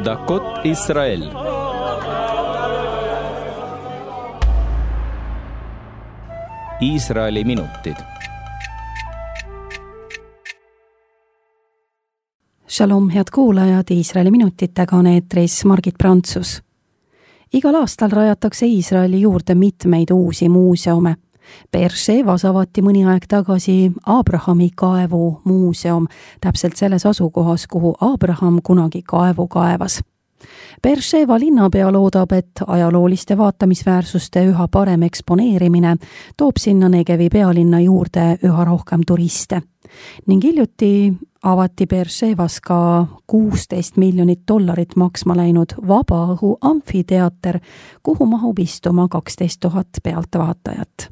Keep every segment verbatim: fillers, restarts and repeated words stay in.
דקות ישראל. Iisraeli minutid. Shalom, head kuulajad, Iisraeli minutitega on eetris Margit Prantsus. Igal aastal rajatakse Iisraeli juurde mitmeid uusi muuseume. Beershevas avati mõni aeg tagasi Abrahami kaevu muuseum, täpselt selles asukohas, kuhu Abraham kunagi kaevu kaevas. Beersheva linnapea loodab, et ajalooliste vaatamisväärsuste üha parem eksponeerimine toob sinna Negevi pealinna juurde üha rohkem turiste. Ning hiljuti avati Beershevas ka kuusteist miljonit dollarit maksma läinud vabaõhu amfiteater, kuhu mahub istuma kaksteist tuhat pealtvaatajat.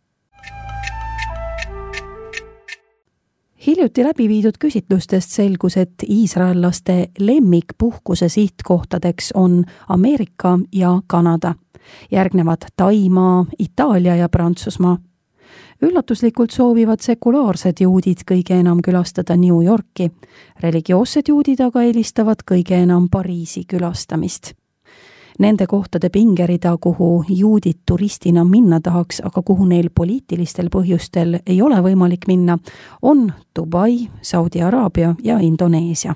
Hiljuti läbi viidud küsitlustest selgus, et iisraellaste lemmikpuhkuse sihtkohtadeks on Ameerika ja Kanada. Järgnevad Taimaa, Itaalia ja Prantsusmaa. Üllatuslikult soovivad sekulaarsed juudid kõige enam külastada New Yorki. Religioossed juudid aga eelistavad kõige enam Pariisi külastamist. Nende kohtade pingerida, kuhu juudid turistina minna tahaks, aga kuhu neil poliitilistel põhjustel ei ole võimalik minna, on Dubai, Saudi Araabia ja Indoneesia.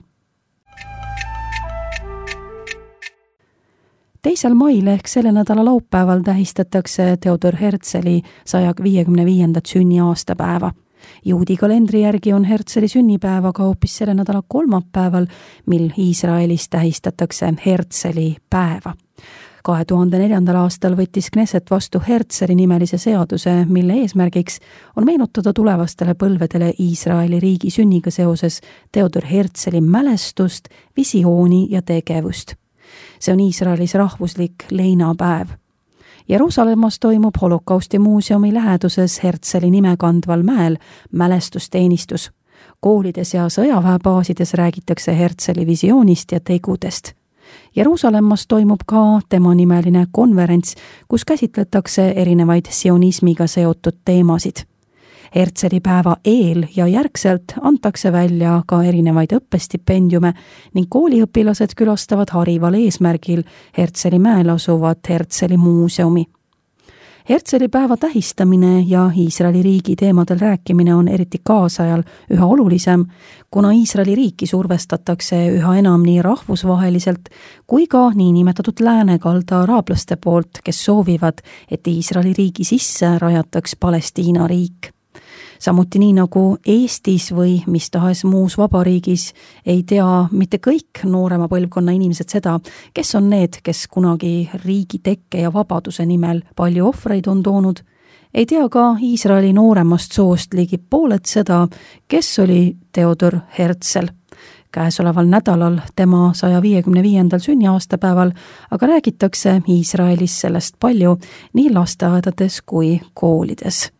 Teisel mail ehk selle nädala laupäeval tähistatakse Theodor Herzli saja viiekümne viiendat sünniaastapäeva. Juudi kalendri järgi on Herzli sünnipäevaga hoopis selle nädala kolmapäeval, mil Iisraelis tähistatakse Herzli päeva. kahe tuhande neljandal aastal võttis Knesset vastu Herzli nimelise seaduse, mille eesmärgiks on meenutada tulevastele põlvedele Iisraeli riigi sünniga seoses Theodor Herzli mälestust, visiooni ja tegevust. See on Iisraelis rahvuslik leinapäev. Jeruusalemmas toimub Holokausti muuseumi läheduses Herzli nime kandval mäel mälestusteenistus. Koolides ja sõjaväebaasides räägitakse Herzli visioonist ja tegudest. Jeruusalemmas toimub ka tema nimeline konverents, kus käsitletakse erinevaid sionismiga seotud teemasid. Herzli päeva eel ja järgselt antakse välja ka erinevaid õppestipendiume ning kooliõpilased külastavad harival eesmärgil Herzli mäel asuvat Herzli muuseumi. Herzli päeva tähistamine ja Iisraeli riigi teemadel rääkimine on eriti kaasajal üha olulisem, kuna Iisraeli riiki survestatakse üha enam nii rahvusvaheliselt kui ka niinimetatud läänekalda araablaste poolt, kes soovivad, et Iisraeli riigi sisse rajataks Palestiina riik. Samuti nii nagu Eestis või mis tahes muus vabariigis ei tea mitte kõik noorema põlvkonna inimesed seda, kes on need, kes kunagi riigi tekke ja vabaduse nimel palju ohvreid on toonud. Ei tea ka Iisraeli nooremast soost ligi pooled seda, kes oli Theodor Herzl. Käesoleval nädalal tema saja viiekümne viiendal sünniaastapäeval, aga räägitakse Iisraelis sellest palju nii lasteaedades kui koolides.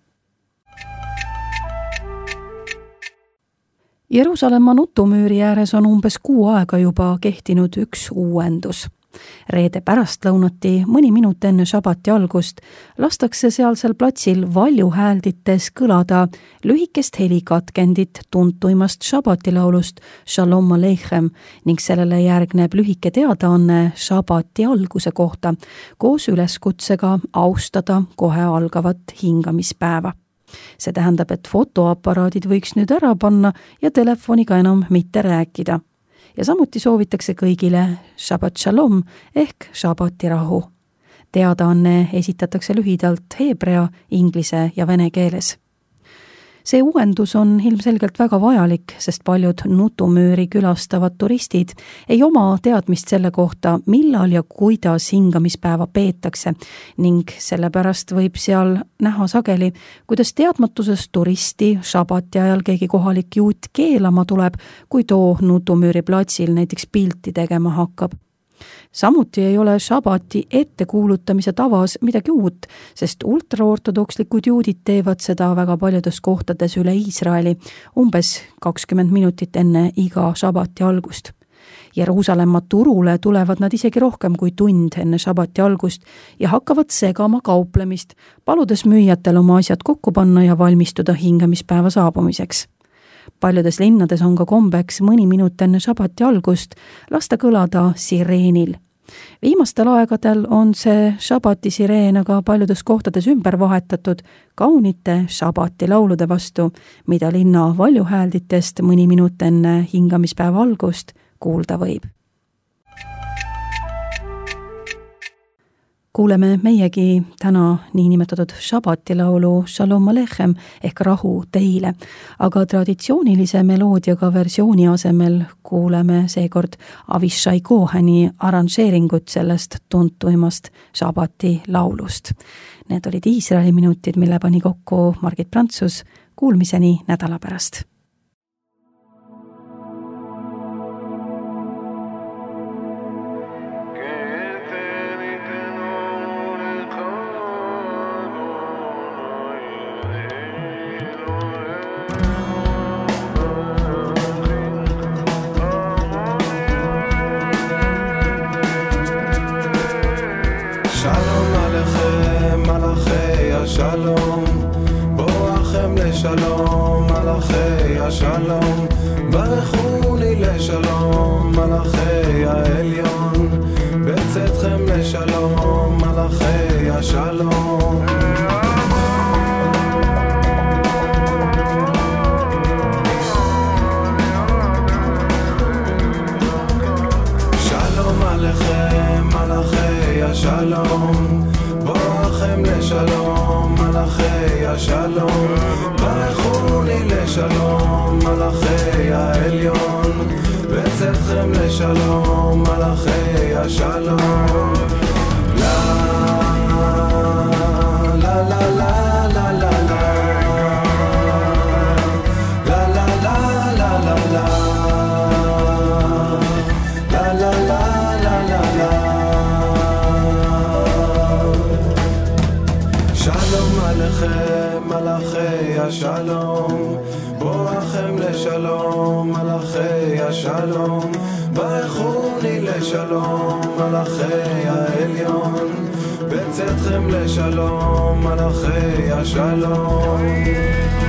Jeruusalemma nutumüüri ääres on umbes kuu aega juba kehtinud üks uuendus. Reede pärastlõunati, mõni minut enne šabati algust, lastakse sealsel platsil valjuhääldites kõlada lühikest helikatkendit tuntuimast šabatilaulust Shalom Aleichem ning sellele järgneb lühike teadaanne šabati alguse kohta koos üleskutsega austada kohe algavat hingamispäeva. See tähendab, et fotoaparaadid võiks nüüd ära panna ja telefoniga enam mitte rääkida. Ja samuti soovitakse kõigile Shabbat Shalom ehk Shabbati rahu. Teadaanne esitatakse lühidalt heebrea, inglise ja vene keeles. See uuendus on ilmselgelt väga vajalik, sest paljud nutumüüri külastavad turistid ei oma teadmist selle kohta, millal ja kuidas hingamispäeva peetakse ning sellepärast võib seal näha sageli, kuidas teadmatuses turisti šabati ajal keegi kohalik juut keelama tuleb, kui too nutumüüri platsil näiteks pilti tegema hakkab. Samuti ei ole šabati ettekuulutamise tavas midagi uut, sest ultraortodokslikud juudid teevad seda väga paljudes kohtades üle Iisraeli, umbes kakskümmend minutit enne iga šabati algust. Jeruusalemma turule tulevad nad isegi rohkem kui tund enne šabati algust ja hakkavad segama kauplemist, paludes müüjatel oma asjad kokku panna ja valmistuda hingamispäeva saabumiseks. paljudes linnades on ka kombeks mõni minut enne šabati algust lasta kõlada sireenil. Viimastel aegadel on see šabati sireen aga paljudes kohtades ümber vahetatud kaunite šabati laulude vastu, mida linna valjuhäälditest mõni minut enne hingamispäeva algust kuulda võib. Kuuleme meiegi täna niinimetatud šabati laulu Shalom Alechem ehk rahu teile, aga traditsioonilise meloodiaga versiooni asemel kuuleme seekord Avishai Kohani arranžeeringut sellest tuntuimast šabati laulust. Need olid Iisraeli minutid, mille pani kokku Margit Prantsus. Kuulmiseni nädala pärast. שלום, בואכם לשלום, מלאכי השלום, ברכוני לשלום, מלאכי העליון, בצאתכם לשלום, מלאכי השלום. שלום עליכם, מלאכי השלום, בואכם לשלום, מלאכי השלום, ברכוני לשלום, מלאכי העליון, בצאתכם לשלום, מלאכי השלום. לה לה לה לה לה לה לה לה לה לה לה לה מלאכי השלום, בואכם לשלום, מלאכי השלום, ברכוני לשלום, מלאכי העליון, בצאתכם לשלום, מלאכי השלום.